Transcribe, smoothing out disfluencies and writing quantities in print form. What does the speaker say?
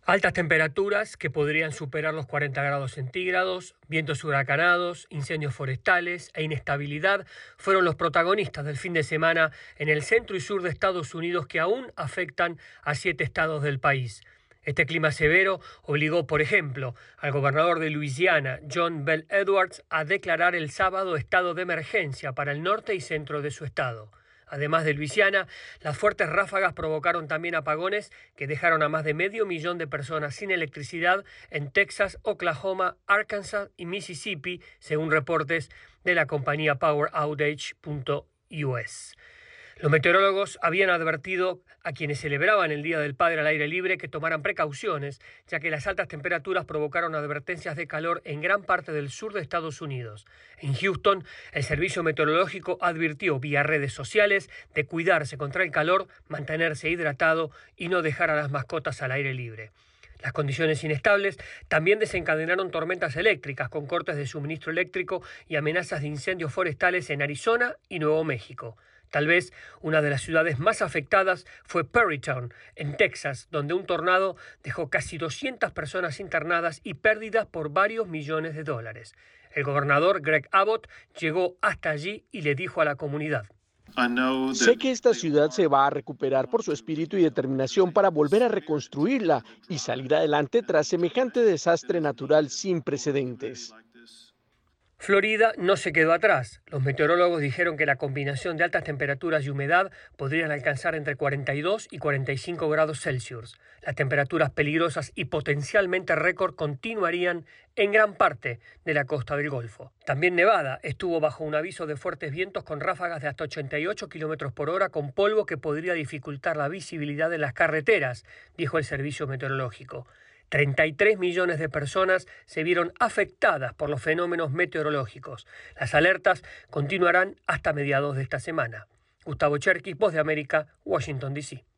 Altas temperaturas que podrían superar los 40 grados centígrados, vientos huracanados, incendios forestales e inestabilidad fueron los protagonistas del fin de semana en el centro y sur de Estados Unidos que aún afectan a 7 estados del país. Este clima severo obligó, por ejemplo, al gobernador de Luisiana, John Bel Edwards, a declarar el sábado estado de emergencia para el norte y centro de su estado. Además de Luisiana, las fuertes ráfagas provocaron también apagones que dejaron a más de 500.000 de personas sin electricidad en Texas, Oklahoma, Arkansas y Mississippi, según reportes de la compañía PowerOutage.us. Los meteorólogos habían advertido a quienes celebraban el Día del Padre al aire libre que tomaran precauciones, ya que las altas temperaturas provocaron advertencias de calor en gran parte del sur de Estados Unidos. En Houston, el servicio meteorológico advirtió vía redes sociales de cuidarse contra el calor, mantenerse hidratado y no dejar a las mascotas al aire libre. Las condiciones inestables también desencadenaron tormentas eléctricas con cortes de suministro eléctrico y amenazas de incendios forestales en Arizona y Nuevo México. Tal vez una de las ciudades más afectadas fue Perrytown, en Texas, donde un tornado dejó casi 200 personas internadas y pérdidas por varios millones de dólares. El gobernador Greg Abbott llegó hasta allí y le dijo a la comunidad: Sé que esta ciudad se va a recuperar por su espíritu y determinación para volver a reconstruirla y salir adelante tras semejante desastre natural sin precedentes. Florida no se quedó atrás. Los meteorólogos dijeron que la combinación de altas temperaturas y humedad podrían alcanzar entre 42 y 45 grados Celsius. Las temperaturas peligrosas y potencialmente récord continuarían en gran parte de la costa del Golfo. También Nevada estuvo bajo un aviso de fuertes vientos con ráfagas de hasta 88 kilómetros por hora con polvo que podría dificultar la visibilidad en las carreteras, dijo el servicio meteorológico. 33 millones de personas se vieron afectadas por los fenómenos meteorológicos. Las alertas continuarán hasta mediados de esta semana. Gustavo Cherkis, Voz de América, Washington, D.C.